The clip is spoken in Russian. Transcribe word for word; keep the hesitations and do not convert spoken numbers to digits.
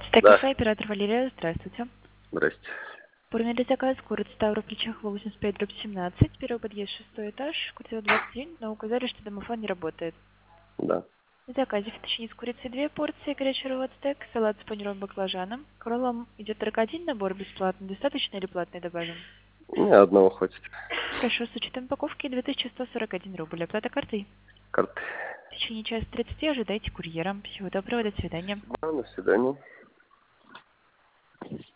Так, Да. кафе, оператор Валерия, здравствуйте. Здрасте. Оформили заказ, город Ставрополь, Чехова, восемьдесят пять, дробь семнадцать, первый подъезд, шестой этаж, квартира двадцать один, но указали, что домофон не работает. Да. В заказе фетtuccine с курицей две порции, горячий рулет стейк, салат с паниром баклажаном. К роллам идет только один набор бесплатный, достаточно или платный добавим? Мне одного хватит. Хорошо, с учетом упаковки две тысячи сто сорок один рубль, оплата картой. Карты. В течение часа тридцати ожидайте курьера. Всего доброго, до свидания. А, до свидания.